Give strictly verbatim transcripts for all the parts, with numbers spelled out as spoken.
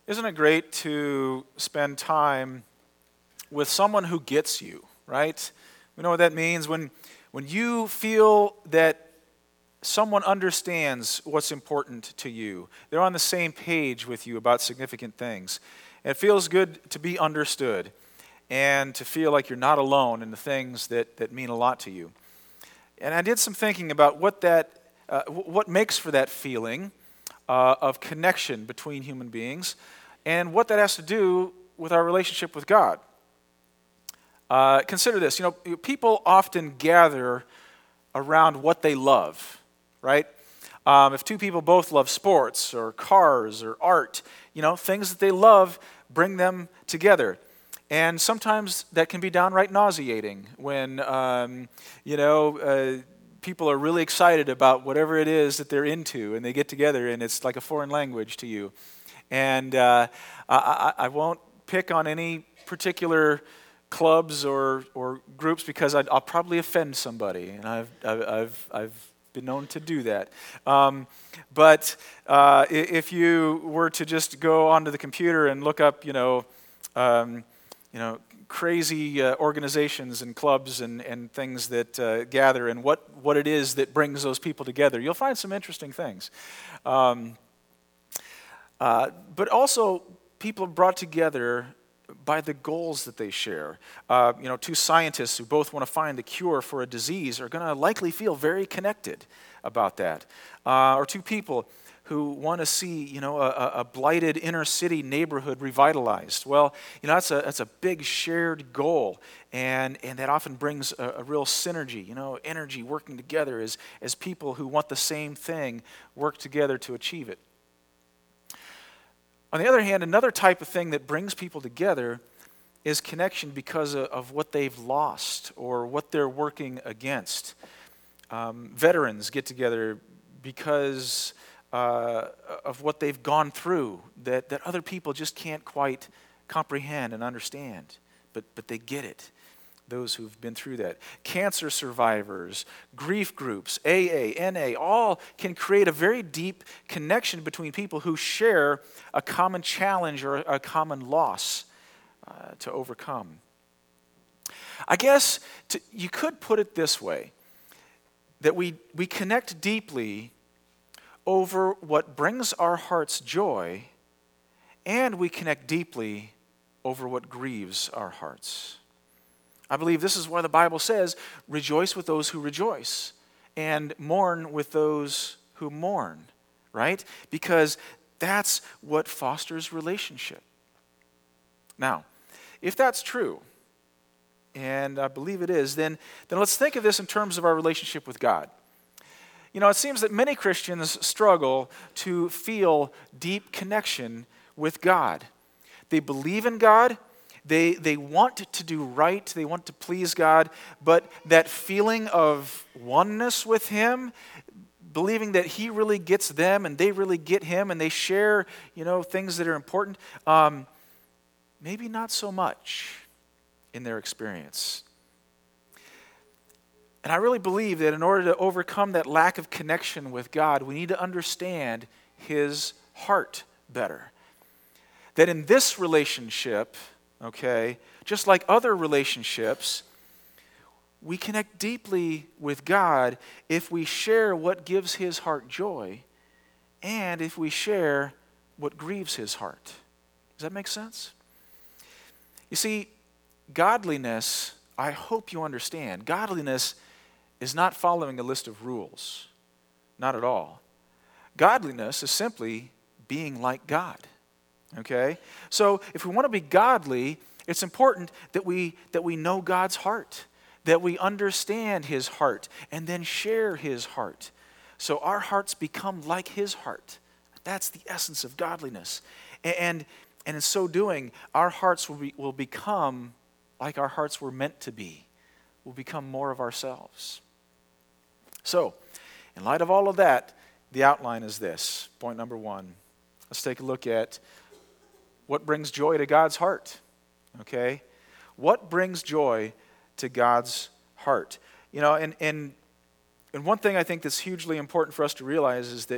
Isn't it great to spend time with someone who gets you, right? We know what that means. When, when you feel that someone understands what's important to you, they're on the same page with you about significant things. And it feels good to be understood and to feel like you're not alone in the things that, that mean a lot to you. And I did some thinking about what that, uh, what makes for that feeling uh, of connection between human beings, and what that has to do with our relationship with God. Uh, consider this, you know, people often gather around what they love, right? Um, if two people both love sports or cars or art, you know, things that they love bring them together. And sometimes that can be downright nauseating when, um, you know, uh, people are really excited about whatever it is that they're into, and they get together and it's like a foreign language to you. And uh, I, I won't pick on any particular clubs or, or groups because I'd, I'll probably offend somebody, and I've I've I've, I've been known to do that. Um, but uh, if you were to just go onto the computer and look up, you know, um, you know, crazy uh, organizations and clubs and, and things that uh, gather, and what what it is that brings those people together, you'll find some interesting things. Um, Uh, but also, people are brought together by the goals that they share. Uh, you know, two scientists who both want to find the cure for a disease are going to likely feel very connected about that. Uh, or two people who want to see, you know, a, a blighted inner city neighborhood revitalized. Well, you know, that's a that's a big shared goal, and and that often brings a, a real synergy. You know, energy working together as as people who want the same thing work together to achieve it. On the other hand, another type of thing that brings people together is connection because of, of what they've lost or what they're working against. Um, veterans get together because uh, of what they've gone through that, that other people just can't quite comprehend and understand, but, but they get it. Those who've been through that. Cancer survivors, grief groups, A A, N A, all can create a very deep connection between people who share a common challenge or a common loss uh, to overcome. I guess to, you could put it this way, that we, we connect deeply over what brings our hearts joy, and we connect deeply over what grieves our hearts. I believe this is why the Bible says, rejoice with those who rejoice and mourn with those who mourn, right? Because that's what fosters relationship. Now, if that's true, and I believe it is, then, then let's think of this in terms of our relationship with God. You know, it seems that many Christians struggle to feel deep connection with God. They believe in God. They they want to do right, they want to please God, but that feeling of oneness with Him, believing that He really gets them and they really get Him and they share, you know, things that are important, um, maybe not so much in their experience. And I really believe that in order to overcome that lack of connection with God, we need to understand His heart better. That in this relationship, okay, just like other relationships, we connect deeply with God if we share what gives His heart joy and if we share what grieves His heart. Does that make sense? You see, godliness, I hope you understand, godliness is not following a list of rules. Not at all. Godliness is simply being like God. Okay? So if we want to be godly, it's important that we that we know God's heart, that we understand His heart, and then share His heart. So our hearts become like His heart. That's the essence of godliness. And, and in so doing, our hearts will, be, will become like our hearts were meant to be. We'll become more of ourselves. So, in light of all of that, the outline is this. Point number one. Let's take a look at what brings joy to God's heart, okay? What brings joy to God's heart? You know, and, and, and one thing I think that's hugely important for us to realize is that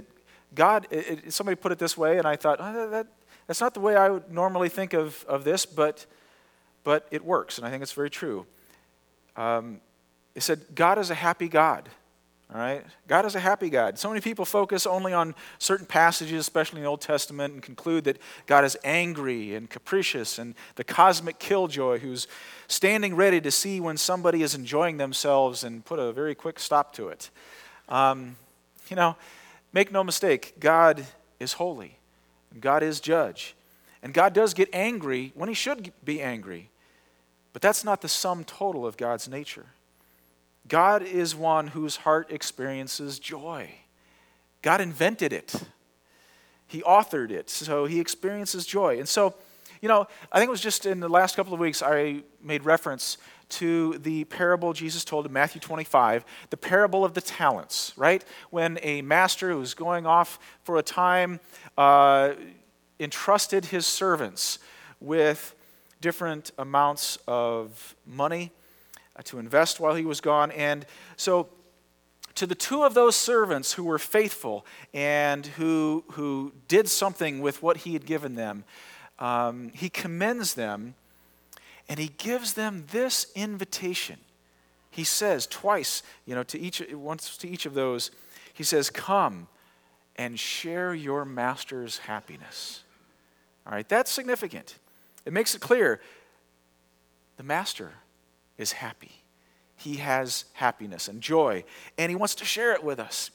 God, it, it, somebody put it this way, and I thought, oh, that, that's not the way I would normally think of, of this, but, but it works, and I think it's very true. Um, it said, God is a happy God. All right? God is a happy God. So many people focus only on certain passages, especially in the Old Testament, and conclude that God is angry and capricious and the cosmic killjoy who's standing ready to see when somebody is enjoying themselves and put a very quick stop to it. Um, you know, make no mistake, God is holy. And God is judge. And God does get angry when he should be angry. But that's not the sum total of God's nature. God is one whose heart experiences joy. God invented it. He authored it, so he experiences joy. And so, you know, I think it was just in the last couple of weeks I made reference to the parable Jesus told in Matthew twenty-five, the parable of the talents, right? When a master who's going off for a time uh, entrusted his servants with different amounts of money to invest while he was gone. And so to the two of those servants who were faithful and who, who did something with what he had given them, um, he commends them and he gives them this invitation. He says twice, you know, to each, once to each of those, he says, come and share your master's happiness. All right, that's significant. It makes it clear the master is happy. He has happiness and joy, and he wants to share it with us.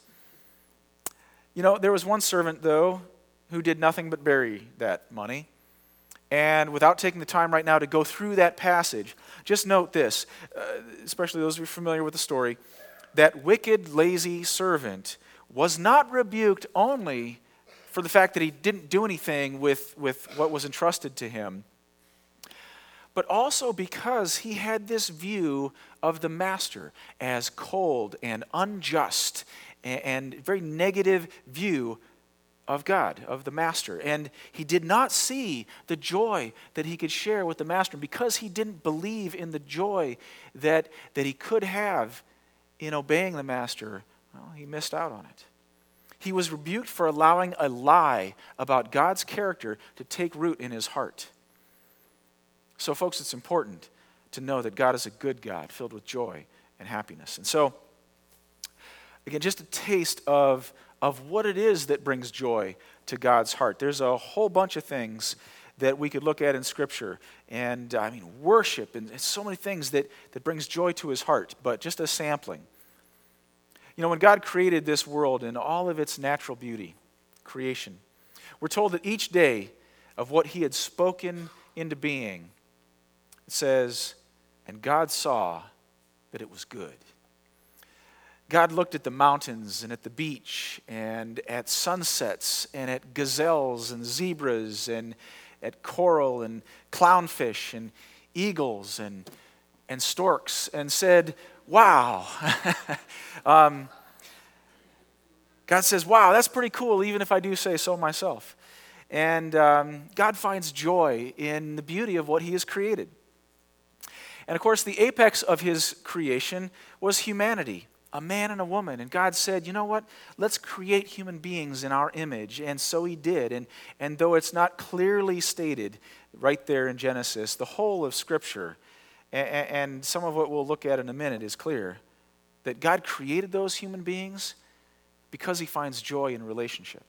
You know, there was one servant, though, who did nothing but bury that money. And without taking the time right now to go through that passage, just note this, uh, especially those of you familiar with the story, that wicked, lazy servant was not rebuked only for the fact that he didn't do anything with, with what was entrusted to him, but also because he had this view of the master as cold and unjust and, and very negative view of God, of the master. And he did not see the joy that he could share with the master. Because he didn't believe in the joy that, that he could have in obeying the master, well, he missed out on it. He was rebuked for allowing a lie about God's character to take root in his heart. So, folks, it's important to know that God is a good God, filled with joy and happiness. And so, again, just a taste of, of what it is that brings joy to God's heart. There's a whole bunch of things that we could look at in Scripture. And, I mean, worship and so many things that, that brings joy to his heart. But just a sampling. You know, when God created this world in all of its natural beauty, creation, we're told that each day of what he had spoken into being, it says, and God saw that it was good. God looked at the mountains and at the beach and at sunsets and at gazelles and zebras and at coral and clownfish and eagles and, and storks and said, wow. um, God says, wow, that's pretty cool, even if I do say so myself. And um, God finds joy in the beauty of what he has created. And of course, the apex of his creation was humanity, a man and a woman. And God said, you know what? Let's create human beings in our image. And so he did. And, and though it's not clearly stated right there in Genesis, the whole of Scripture, and, and some of what we'll look at in a minute is clear, that God created those human beings because he finds joy in relationship.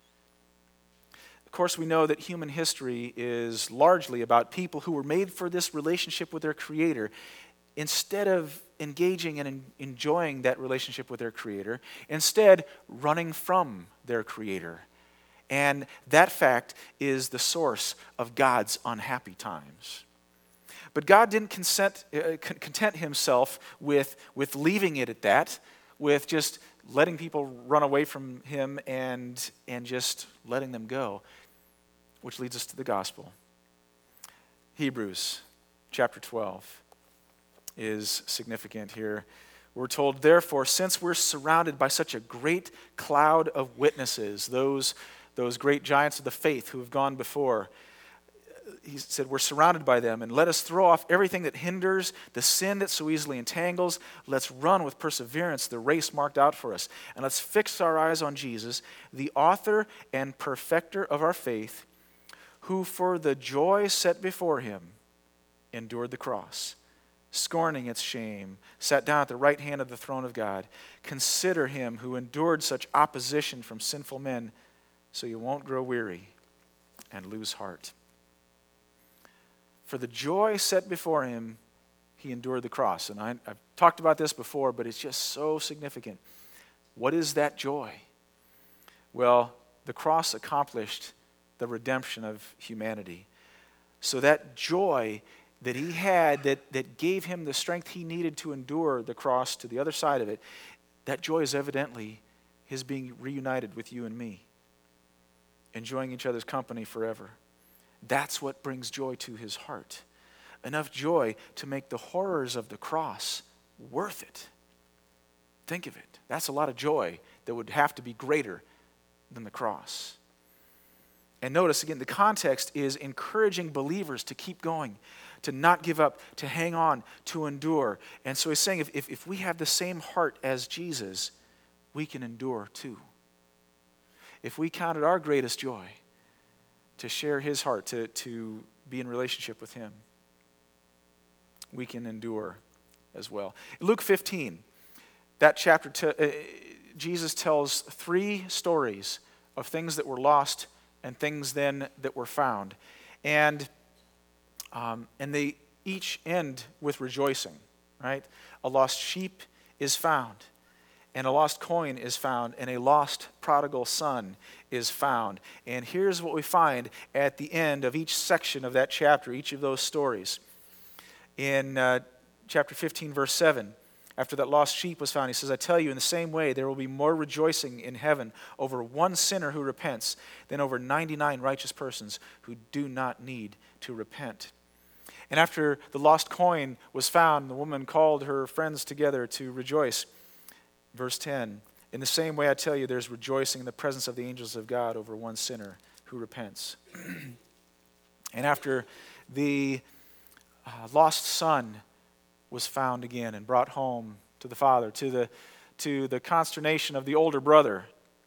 Of course, we know that human history is largely about people who were made for this relationship with their Creator. Instead of engaging and enjoying that relationship with their Creator, instead running from their Creator. And that fact is the source of God's unhappy times. But God didn't consent, uh, content himself with, with leaving it at that, with just letting people run away from him and, and just letting them go, which leads us to the gospel. Hebrews chapter twelve is significant here. We're told, therefore, since we're surrounded by such a great cloud of witnesses, those, those great giants of the faith who have gone before, he said, we're surrounded by them, and let us throw off everything that hinders, the sin that so easily entangles. Let's run with perseverance the race marked out for us. And let's fix our eyes on Jesus, the author and perfecter of our faith, who for the joy set before him endured the cross, scorning its shame, sat down at the right hand of the throne of God. Consider him who endured such opposition from sinful men, so you won't grow weary and lose heart. For the joy set before him, he endured the cross. And I, I've talked about this before, but it's just so significant. What is that joy? Well, the cross accomplished the redemption of humanity. So that joy that he had, that, that gave him the strength he needed to endure the cross to the other side of it, that joy is evidently his being reunited with you and me, enjoying each other's company forever. That's what brings joy to his heart. Enough joy to make the horrors of the cross worth it. Think of it. That's a lot of joy that would have to be greater than the cross. And notice again, the context is encouraging believers to keep going, to not give up, to hang on, to endure. And so he's saying if, if, if we have the same heart as Jesus, we can endure too. If we count it our greatest joy to share his heart, to, to be in relationship with him, we can endure as well. In Luke fifteen, that chapter, t- uh, Jesus tells three stories of things that were lost and things then that were found. And, um, and they each end with rejoicing, right? A lost sheep is found, and a lost coin is found, and a lost prodigal son is found. And here's what we find at the end of each section of that chapter, each of those stories. In uh, chapter fifteen, verse seven, after that lost sheep was found, he says, I tell you, in the same way, there will be more rejoicing in heaven over one sinner who repents than over ninety-nine righteous persons who do not need to repent. And after the lost coin was found, the woman called her friends together to rejoice. Verse ten, in the same way, I tell you, there's rejoicing in the presence of the angels of God over one sinner who repents. And after the uh, lost son was found again and brought home to the father, to the, to the consternation of the older brother,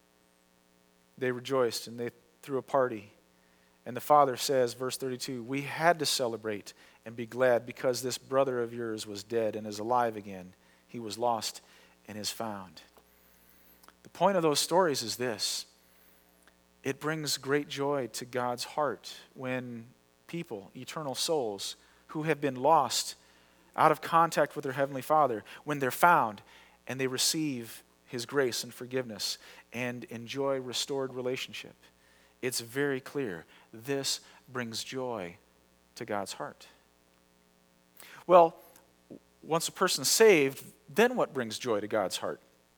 they rejoiced and they threw a party. And the father says, verse thirty-two, we had to celebrate and be glad because this brother of yours was dead and is alive again. He was lost and is found. The point of those stories is this. It brings great joy to God's heart when people, eternal souls, who have been lost out of contact with their Heavenly Father, when they're found and they receive his grace and forgiveness and enjoy restored relationship. It's very clear. This brings joy to God's heart. Well, once a person's saved, then what brings joy to God's heart?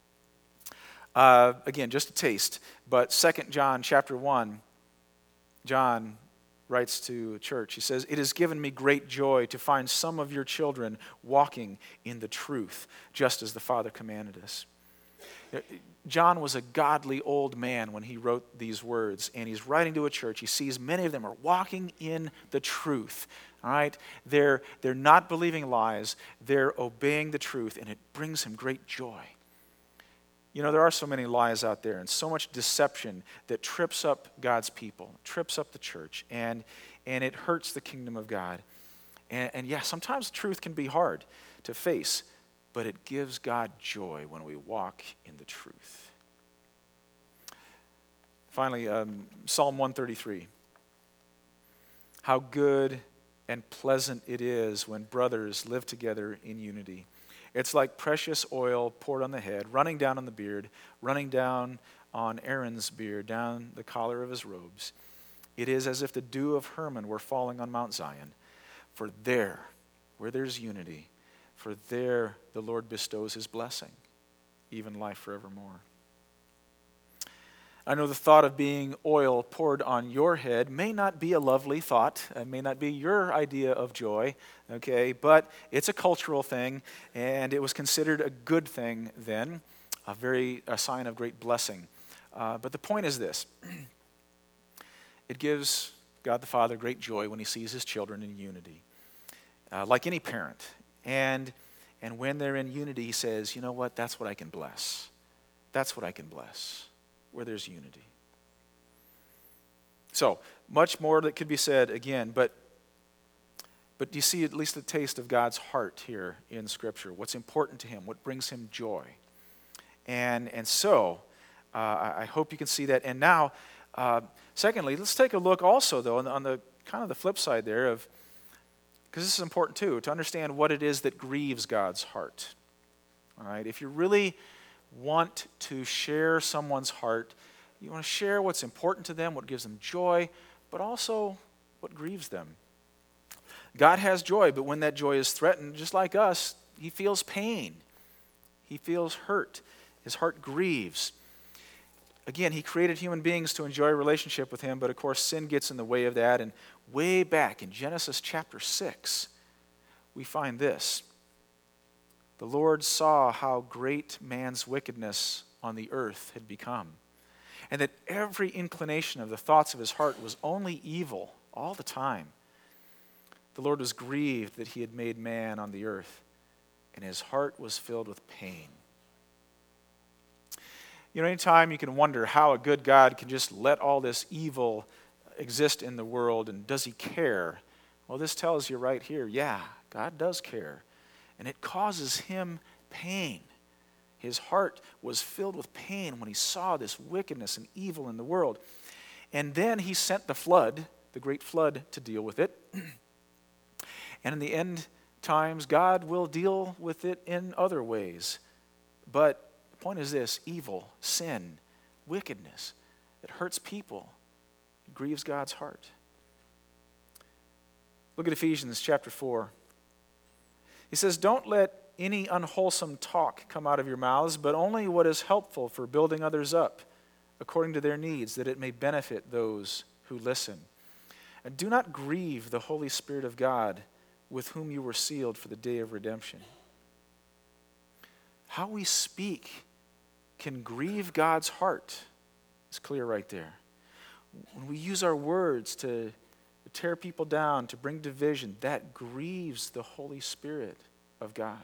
Uh, again, just a taste, but Second John chapter one, John writes to a church. He says, it has given me great joy to find some of your children walking in the truth, just as the Father commanded us. John was a godly old man when he wrote these words, and he's writing to a church. He sees many of them are walking in the truth. All right? They're, they're not believing lies. They're obeying the truth, and it brings him great joy. You know, there are so many lies out there and so much deception that trips up God's people, trips up the church, and, and it hurts the kingdom of God. And, and yeah, sometimes truth can be hard to face, but it gives God joy when we walk in the truth. Finally, um, Psalm one thirty-three. How good and pleasant it is when brothers live together in unity. It's like precious oil poured on the head, running down on the beard, running down on Aaron's beard, down the collar of his robes. It is as if the dew of Hermon were falling on Mount Zion. For there, where there's unity, for there the Lord bestows his blessing, even life forevermore. I know the thought of being oil poured on your head may not be a lovely thought. It may not be your idea of joy, okay? But it's a cultural thing, and it was considered a good thing then, a very a sign of great blessing. Uh, but the point is this. It gives God the Father great joy when he sees his children in unity, uh, like any parent. And, and when they're in unity, he says, you know what, that's what I can bless. That's what I can bless, where there's unity. So, much more that could be said again, but but do you see at least a taste of God's heart here in Scripture? What's important to him, what brings him joy. And, and so, uh, I hope you can see that. And now, uh, secondly, let's take a look also, though, on the, on the kind of the flip side there of, because this is important too, to understand what it is that grieves God's heart. All right, if you really want to share someone's heart, you want to share what's important to them, what gives them joy, but also what grieves them. God has joy, but when that joy is threatened, just like us, he feels pain. He feels hurt. His heart grieves. Again, he created human beings to enjoy a relationship with him, but of course sin gets in the way of that. And way back in Genesis chapter six, we find this. The Lord saw how great man's wickedness on the earth had become, and that every inclination of the thoughts of his heart was only evil all the time. The Lord was grieved that he had made man on the earth, and his heart was filled with pain. You know, anytime you can wonder how a good God can just let all this evil exist in the world, and does he care? Well, this tells you right here, yeah, God does care. And it causes him pain. His heart was filled with pain when he saw this wickedness and evil in the world. And then he sent the flood, the great flood, to deal with it. And in the end times, God will deal with it in other ways. But the point is this: evil, sin, wickedness, it hurts people. It grieves God's heart. Look at Ephesians chapter four. He says, don't let any unwholesome talk come out of your mouths, but only what is helpful for building others up according to their needs, that it may benefit those who listen. And do not grieve the Holy Spirit of God, with whom you were sealed for the day of redemption. How we speak can grieve God's heart. It's clear right there. When we use our words to tear people down, to bring division, that grieves the Holy Spirit of God.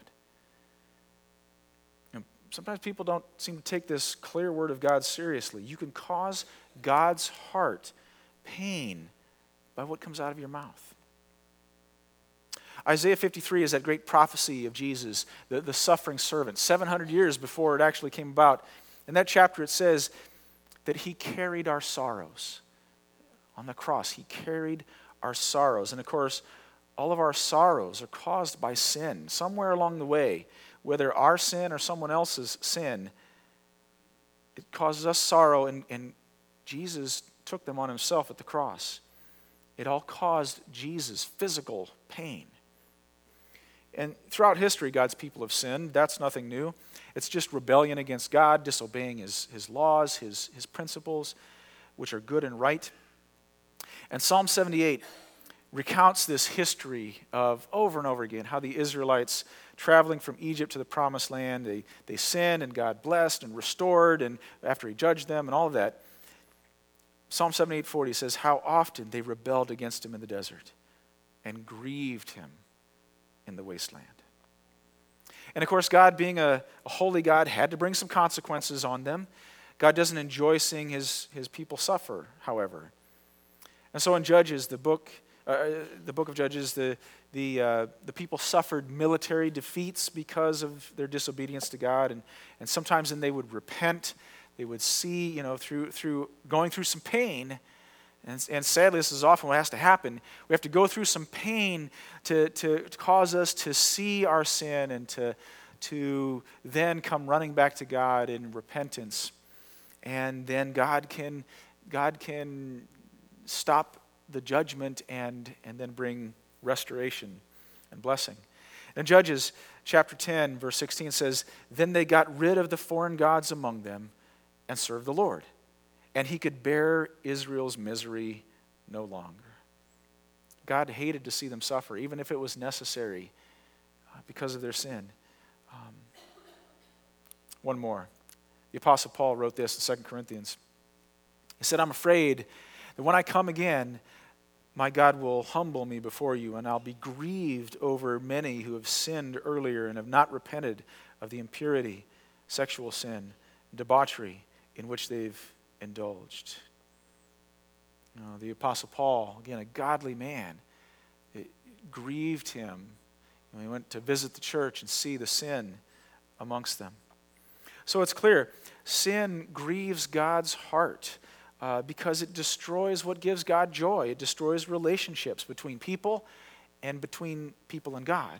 And sometimes people don't seem to take this clear word of God seriously. You can cause God's heart pain by what comes out of your mouth. Isaiah fifty-three is that great prophecy of Jesus, the, the suffering servant, seven hundred years before it actually came about. In that chapter it says that he carried our sorrows. On the cross, he carried our sorrows. And of course, all of our sorrows are caused by sin. Somewhere along the way, whether our sin or someone else's sin, it causes us sorrow, and, and Jesus took them on himself at the cross. It all caused Jesus physical pain. And throughout history, God's people have sinned. That's nothing new. It's just rebellion against God, disobeying his, his laws, his, his principles, which are good and right. And Psalm seventy-eight recounts this history of over and over again, how the Israelites traveling from Egypt to the promised land, they, they sinned and God blessed and restored, and after he judged them and all of that. Psalm seventy-eight forty says how often they rebelled against him in the desert and grieved him in the wasteland. And of course, God, being a, a holy God, had to bring some consequences on them. God doesn't enjoy seeing his, his people suffer, however. And so in Judges, the book, uh, the book of Judges, the the uh, the people suffered military defeats because of their disobedience to God, and and sometimes then they would repent. They would see, you know, through through going through some pain. And, and sadly, this is often what has to happen. We have to go through some pain to, to, to cause us to see our sin and to, to then come running back to God in repentance. And then God can, God can stop the judgment and, and then bring restoration and blessing. And Judges chapter ten, verse sixteen says, then they got rid of the foreign gods among them and served the Lord. And he could bear Israel's misery no longer. God hated to see them suffer, even if it was necessary uh, because of their sin. Um, one more. The Apostle Paul wrote this in Second Corinthians. He said, I'm afraid that when I come again, my God will humble me before you, and I'll be grieved over many who have sinned earlier and have not repented of the impurity, sexual sin, debauchery in which they've indulged. You know, the Apostle Paul, again, a godly man, it grieved him when he went to visit the church and see the sin amongst them. So it's clear, sin grieves God's heart uh, because it destroys what gives God joy. It destroys relationships between people and between people and God.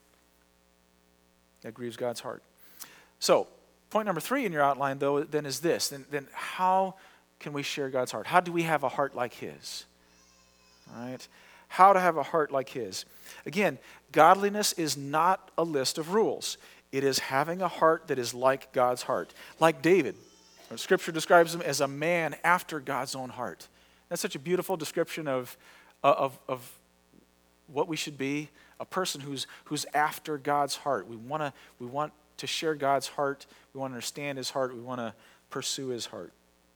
That grieves God's heart. So, point number three in your outline, though, then is this. Then, then how can we share God's heart? How do we have a heart like His? All right? How to have a heart like His. Again, godliness is not a list of rules. It is having a heart that is like God's heart. Like David. Scripture describes him as a man after God's own heart. That's such a beautiful description of, of, of what we should be. A person who's, who's after God's heart. We want to we want to share God's heart. We want to understand His heart. We want to pursue His heart.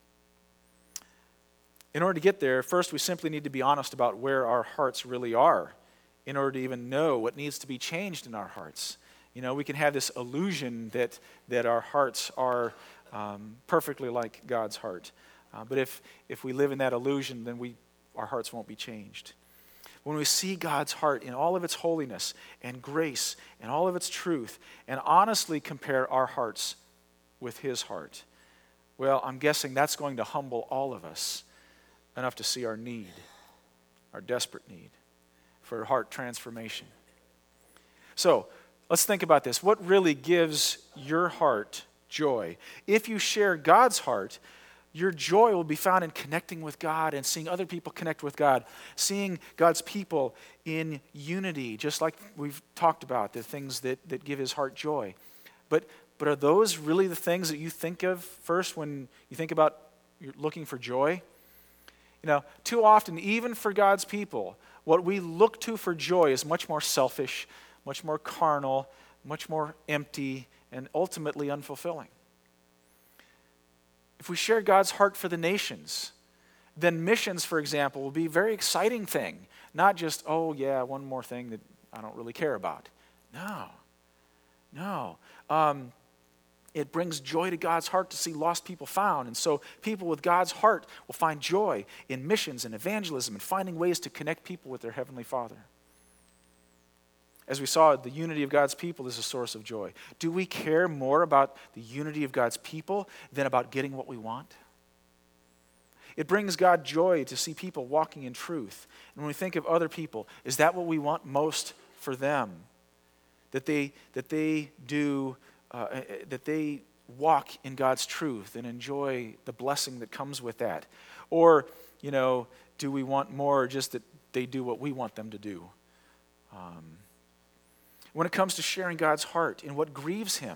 In order to get there, first we simply need to be honest about where our hearts really are in order to even know what needs to be changed in our hearts. You know, we can have this illusion that, that our hearts are um, perfectly like God's heart. Uh, but if, if we live in that illusion, then we our hearts won't be changed. When we see God's heart in all of its holiness and grace and all of its truth and honestly compare our hearts with His heart, well, I'm guessing that's going to humble all of us enough to see our need, our desperate need for heart transformation. So, let's think about this. What really gives your heart joy? If you share God's heart, your joy will be found in connecting with God and seeing other people connect with God, seeing God's people in unity, just like we've talked about, the things that, that give His heart joy. But, but are those really the things that you think of first when you think about you're looking for joy? You know, too often, even for God's people, what we look to for joy is much more selfish, much more carnal, much more empty, and ultimately unfulfilling. If we share God's heart for the nations, then missions, for example, will be a very exciting thing. Not just, oh yeah, one more thing that I don't really care about. No, no. Um, it brings joy to God's heart to see lost people found. And so people with God's heart will find joy in missions and evangelism and finding ways to connect people with their Heavenly Father. As we saw, the unity of God's people is a source of joy. Do we care more about the unity of God's people than about getting what we want? It brings God joy to see people walking in truth. And when we think of other people, is that what we want most for them? That they that they do, uh, that they walk in God's truth and enjoy the blessing that comes with that? Or, you know, do we want more just that they do what we want them to do? Um, When it comes to sharing God's heart and what grieves Him,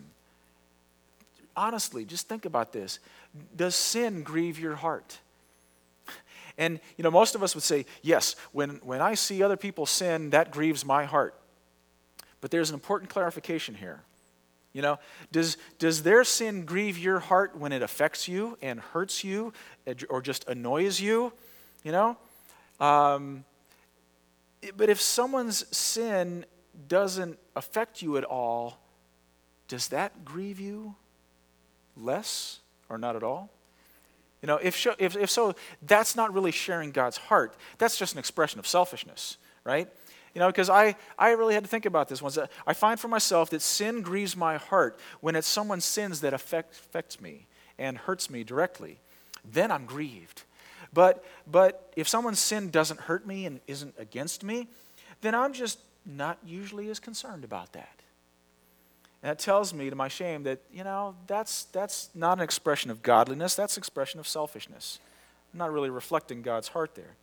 honestly, just think about this. Does sin grieve your heart? And, you know, most of us would say, yes, when, when I see other people sin, that grieves my heart. But there's an important clarification here. You know, does, does their sin grieve your heart when it affects you and hurts you or just annoys you? You know? Um, but if someone's sin doesn't affect you at all, does that grieve you less or not at all? You know, if, if, if so, that's not really sharing God's heart. That's just an expression of selfishness, right? You know, because I, I really had to think about this once. I find for myself that sin grieves my heart when it's someone's sins that affect, affects me and hurts me directly. Then I'm grieved. But, but if someone's sin doesn't hurt me and isn't against me, then I'm just not usually as concerned about that. And that tells me, to my shame, that, you know, that's that's not an expression of godliness, that's an expression of selfishness. I'm not really reflecting God's heart there.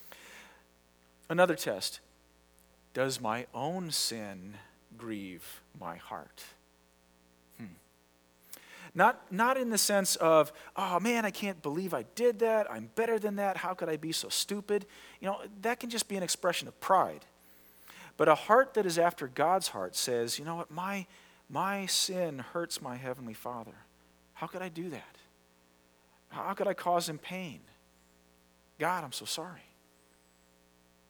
Another test. Does my own sin grieve my heart? Hmm. Not, not in the sense of, oh man, I can't believe I did that, I'm better than that, how could I be so stupid? You know, that can just be an expression of pride. But a heart that is after God's heart says, you know what, my, my sin hurts my Heavenly Father. How could I do that? How could I cause Him pain? God, I'm so sorry.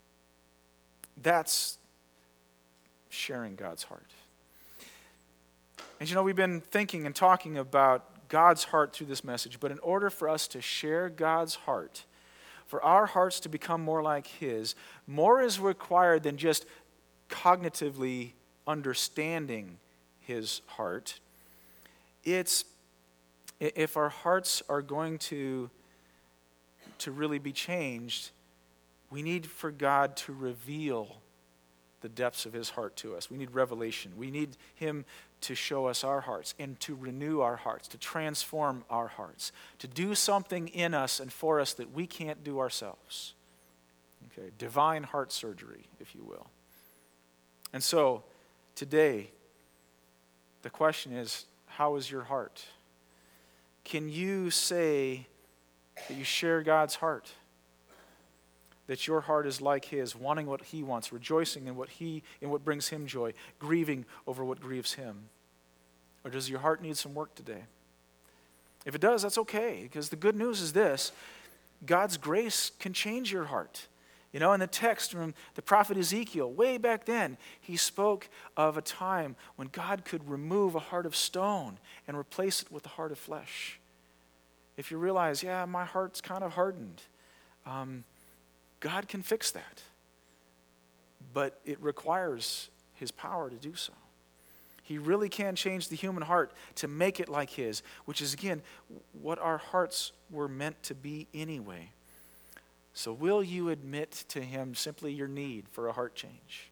That's sharing God's heart. And you know, we've been thinking and talking about God's heart through this message, but in order for us to share God's heart, for our hearts to become more like His, more is required than just cognitively understanding His heart. It's, if our hearts are going to, to really be changed, we need for God to reveal the depths of His heart to us. We need revelation. We need Him to show us our hearts and to renew our hearts, to transform our hearts, to do something in us and for us that we can't do ourselves. Okay, divine heart surgery, if you will. And so, today, the question is, how is your heart? Can you say that you share God's heart? That your heart is like His, wanting what He wants, rejoicing in what He in what brings Him joy, grieving over what grieves Him? Or does your heart need some work today? If it does, that's okay, because the good news is this: God's grace can change your heart. You know, in the text from the prophet Ezekiel, way back then, he spoke of a time when God could remove a heart of stone and replace it with a heart of flesh. If you realize, yeah, my heart's kind of hardened, um, God can fix that. But it requires His power to do so. He really can change the human heart to make it like His, which is, again, what our hearts were meant to be anyway. So will you admit to Him simply your need for a heart change?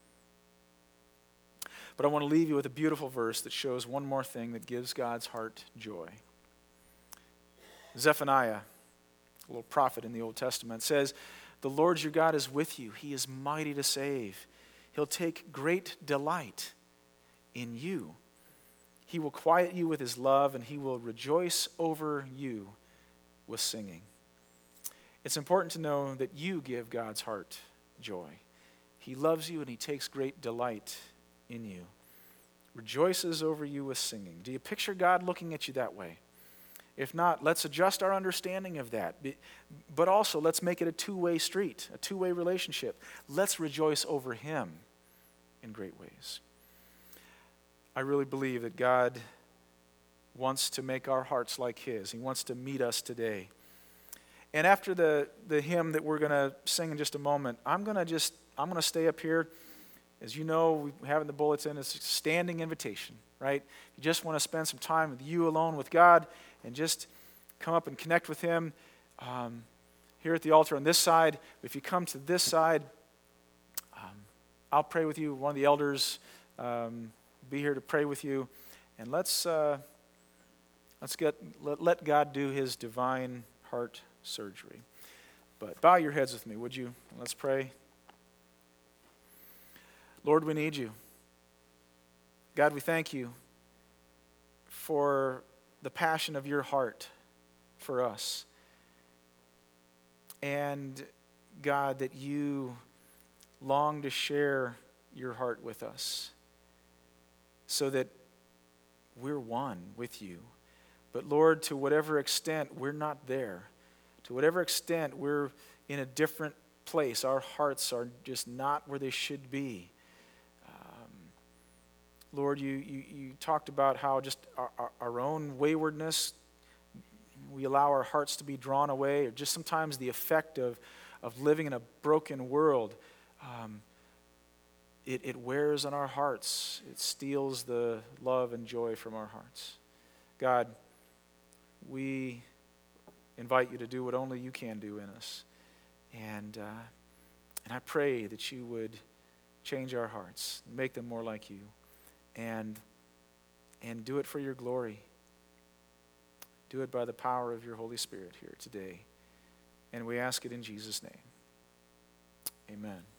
But I want to leave you with a beautiful verse that shows one more thing that gives God's heart joy. Zephaniah, a little prophet in the Old Testament, says, "The Lord your God is with you. He is mighty to save. He'll take great delight in you. He will quiet you with His love, and He will rejoice over you with singing." It's important to know that you give God's heart joy. He loves you and He takes great delight in you. Rejoices over you with singing. Do you picture God looking at you that way? If not, let's adjust our understanding of that. But also, let's make it a two-way street, a two-way relationship. Let's rejoice over Him in great ways. I really believe that God wants to make our hearts like His. He wants to meet us today. And after the, the hymn that we're going to sing in just a moment, I'm going to just, I'm going to stay up here. As you know, we have in the bulletin, it's a standing invitation, right? You just want to spend some time with you alone with God and just come up and connect with Him um, here at the altar on this side. If you come to this side, um, I'll pray with you. One of the elders um, will be here to pray with you. And let's, uh, let's get, let, let God do His divine heart surgery. But bow your heads with me, would you? Let's pray. Lord, we need you. God, we thank you for the passion of your heart for us. And God, that you long to share your heart with us so that we're one with you. But Lord, to whatever extent we're not there, to whatever extent we're in a different place, our hearts are just not where they should be. Um, Lord, you, you, you talked about how just our, our, our own waywardness, we allow our hearts to be drawn away, or just sometimes the effect of, of living in a broken world, um, it, it wears on our hearts. It steals the love and joy from our hearts. God, we invite you to do what only you can do in us. And, uh, and I pray that you would change our hearts, make them more like you, and, and do it for your glory. Do it by the power of your Holy Spirit here today. And we ask it in Jesus' name. Amen.